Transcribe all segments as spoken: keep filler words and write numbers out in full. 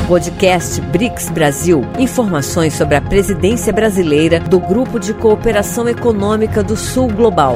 Podcast BRICS Brasil. Informações sobre a presidência brasileira do Grupo de Cooperação Econômica do Sul Global.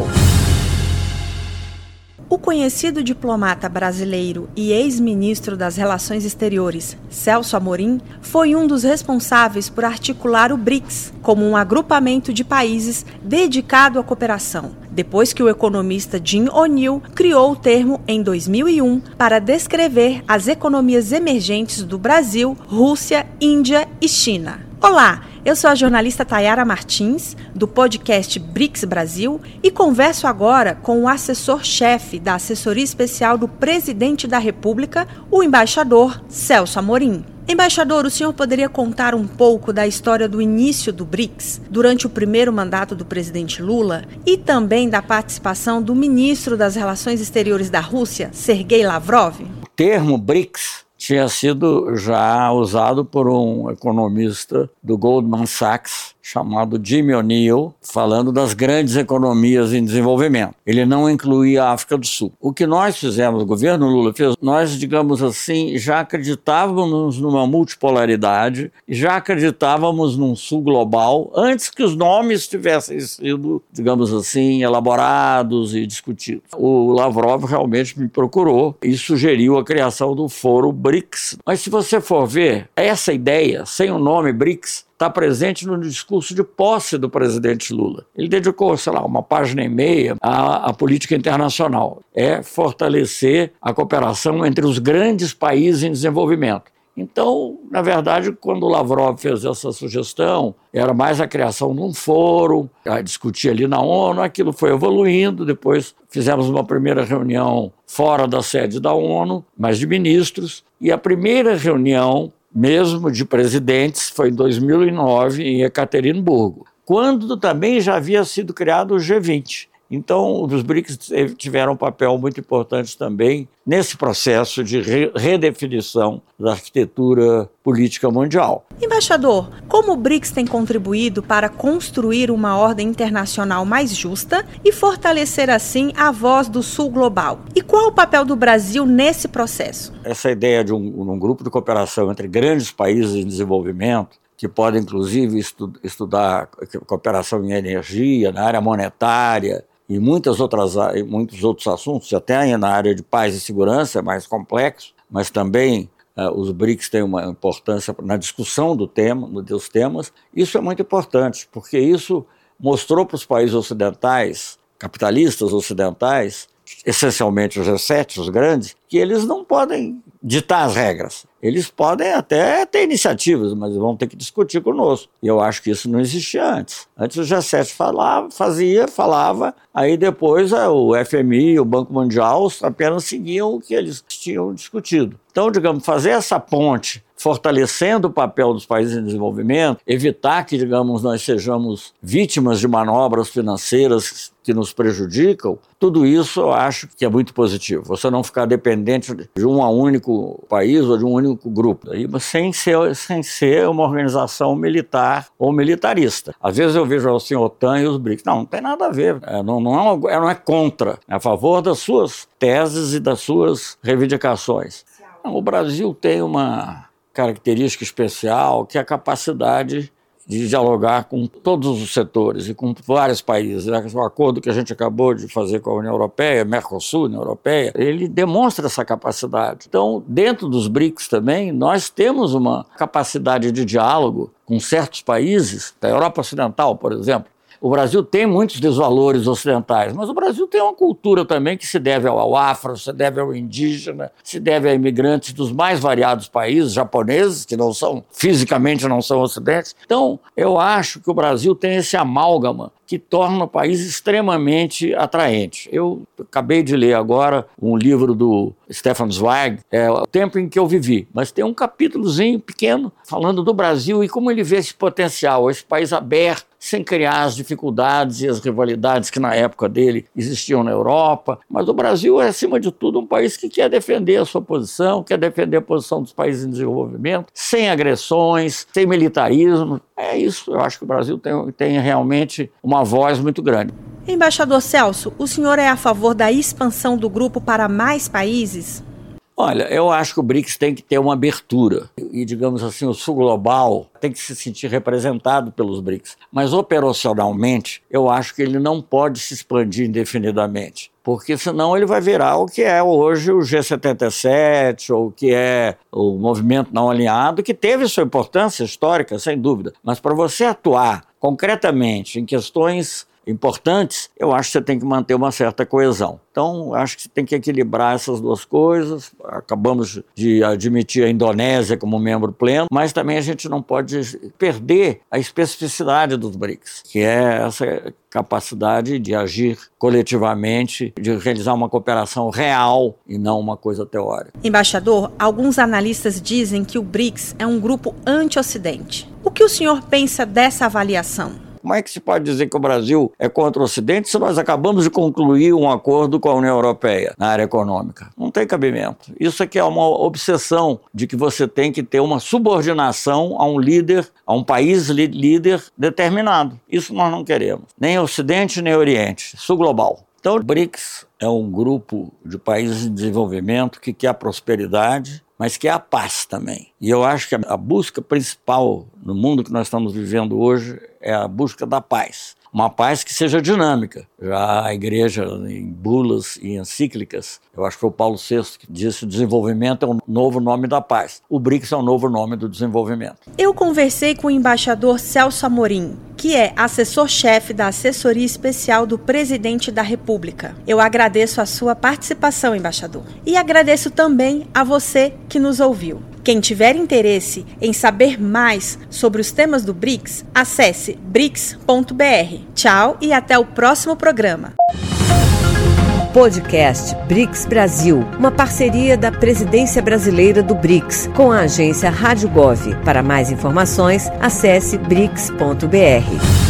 O conhecido diplomata brasileiro e ex-ministro das Relações Exteriores, Celso Amorim, foi um dos responsáveis por articular o BRICS como um agrupamento de países dedicado à cooperação, depois que o economista Jim O'Neill criou o termo em dois mil e um para descrever as economias emergentes do Brasil, Rússia, Índia e China. Olá, eu sou a jornalista Tayara Martins, do podcast BRICS Brasil, e converso agora com o assessor-chefe da Assessoria Especial do Presidente da República, o embaixador Celso Amorim. Embaixador, o senhor poderia contar um pouco da história do início do BRICS durante o primeiro mandato do presidente Lula e também da participação do ministro das Relações Exteriores da Rússia, Sergei Lavrov? O termo BRICS tinha sido já usado por um economista do Goldman Sachs, chamado Jim O'Neill, falando das grandes economias em desenvolvimento. Ele não incluía a África do Sul. O que nós fizemos, o governo Lula fez, nós, digamos assim, já acreditávamos numa multipolaridade, já acreditávamos num Sul global, antes que os nomes tivessem sido, digamos assim, elaborados e discutidos. O Lavrov realmente me procurou e sugeriu a criação do Foro BRICS. Mas se você for ver, essa ideia, sem o nome BRICS, está presente no discurso de posse do presidente Lula. Ele dedicou, sei lá, uma página e meia à, à política internacional. É fortalecer a cooperação entre os grandes países em desenvolvimento. Então, na verdade, quando o Lavrov fez essa sugestão, era mais a criação de um fórum, a discutir ali na ONU, aquilo foi evoluindo, depois fizemos uma primeira reunião fora da sede da ONU, mas de ministros, e a primeira reunião mesmo de presidentes, foi em dois mil e nove, em Ekaterimburgo, quando também já havia sido criado o G vinte. Então, os BRICS tiveram um papel muito importante também nesse processo de re- redefinição da arquitetura política mundial. Embaixador, como o BRICS tem contribuído para construir uma ordem internacional mais justa e fortalecer, assim, a voz do Sul global? E qual o papel do Brasil nesse processo? Essa ideia de um, um grupo de cooperação entre grandes países em desenvolvimento, que podem, inclusive, estu- estudar cooperação em energia, na área monetária, e muitas outras, muitos outros assuntos, até na área de paz e segurança, é mais complexo, mas também uh, os BRICS têm uma importância na discussão do tema, dos temas. Isso é muito importante, porque isso mostrou para os países ocidentais, capitalistas ocidentais, essencialmente os G sete, os grandes, que eles não podem ditar as regras. Eles podem até ter iniciativas, mas vão ter que discutir conosco. E eu acho que isso não existia antes. Antes o G sete falava, fazia, falava, aí depois o F M I, o Banco Mundial apenas seguiam o que eles tinham discutido. Então, digamos, fazer essa ponte, fortalecendo o papel dos países em desenvolvimento, evitar que, digamos, nós sejamos vítimas de manobras financeiras que nos prejudicam, tudo isso eu acho que é muito positivo. Você não ficar dependente de um único país ou de um único grupo, aí, sem ser, sem ser uma organização militar ou militarista. Às vezes eu vejo assim, a OTAN e os BRICS. Não, não tem nada a ver. É, não, não, é uma, não é contra. É a favor das suas teses e das suas reivindicações. Não, o Brasil tem uma característica especial, que é a capacidade de dialogar com todos os setores e com vários países. O acordo que a gente acabou de fazer com a União Europeia, Mercosul, União Europeia, ele demonstra essa capacidade. Então, dentro dos BRICS também, nós temos uma capacidade de diálogo com certos países, da Europa Ocidental, por exemplo. O Brasil tem muitos desvalores ocidentais, mas o Brasil tem uma cultura também que se deve ao afro, se deve ao indígena, se deve a imigrantes dos mais variados países, japoneses, que não são, fisicamente não são ocidentes. Então, eu acho que o Brasil tem esse amálgama que torna o país extremamente atraente. Eu acabei de ler agora um livro do Stefan Zweig, é o tempo em que eu vivi, mas tem um capítulozinho pequeno falando do Brasil e como ele vê esse potencial, esse país aberto, sem criar as dificuldades e as rivalidades que na época dele existiam na Europa. Mas o Brasil é, acima de tudo, um país que quer defender a sua posição, quer defender a posição dos países em desenvolvimento, sem agressões, sem militarismo. É isso, eu acho que o Brasil tem, tem realmente uma voz muito grande. Embaixador Celso, o senhor é a favor da expansão do grupo para mais países? Olha, eu acho que o BRICS tem que ter uma abertura e, digamos assim, o Sul Global tem que se sentir representado pelos BRICS. Mas, operacionalmente, eu acho que ele não pode se expandir indefinidamente, porque senão ele vai virar o que é hoje o G setenta e sete, ou o que é o movimento não alinhado, que teve sua importância histórica, sem dúvida. Mas para você atuar concretamente em questões importantes, eu acho que você tem que manter uma certa coesão. Então, acho que você tem que equilibrar essas duas coisas. Acabamos de admitir a Indonésia como membro pleno, mas também a gente não pode perder a especificidade dos BRICS, que é essa capacidade de agir coletivamente, de realizar uma cooperação real e não uma coisa teórica. Embaixador, alguns analistas dizem que o BRICS é um grupo anti-Ocidente. O que o senhor pensa dessa avaliação? Como é que se pode dizer que o Brasil é contra o Ocidente se nós acabamos de concluir um acordo com a União Europeia na área econômica? Não tem cabimento. Isso aqui é uma obsessão de que você tem que ter uma subordinação a um líder, a um país líder determinado. Isso nós não queremos. Nem Ocidente, nem Oriente. Sul Global. Então, o BRICS é um grupo de países em desenvolvimento que quer a prosperidade, mas que é a paz também. E eu acho que a busca principal no mundo que nós estamos vivendo hoje é a busca da paz. Uma paz que seja dinâmica. Já a igreja, em bulas e encíclicas, eu acho que foi o Paulo sexto que disse que o desenvolvimento é um novo nome da paz. O BRICS é um novo nome do desenvolvimento. Eu conversei com o embaixador Celso Amorim, que é assessor-chefe da Assessoria Especial do Presidente da República. Eu agradeço a sua participação, embaixador. E agradeço também a você que nos ouviu. Quem tiver interesse em saber mais sobre os temas do BRICS, acesse brics ponto b r. Tchau e até o próximo programa. Podcast BRICS Brasil, uma parceria da Presidência Brasileira do BRICS com a agência Rádio Gov. Para mais informações, acesse brics ponto b r.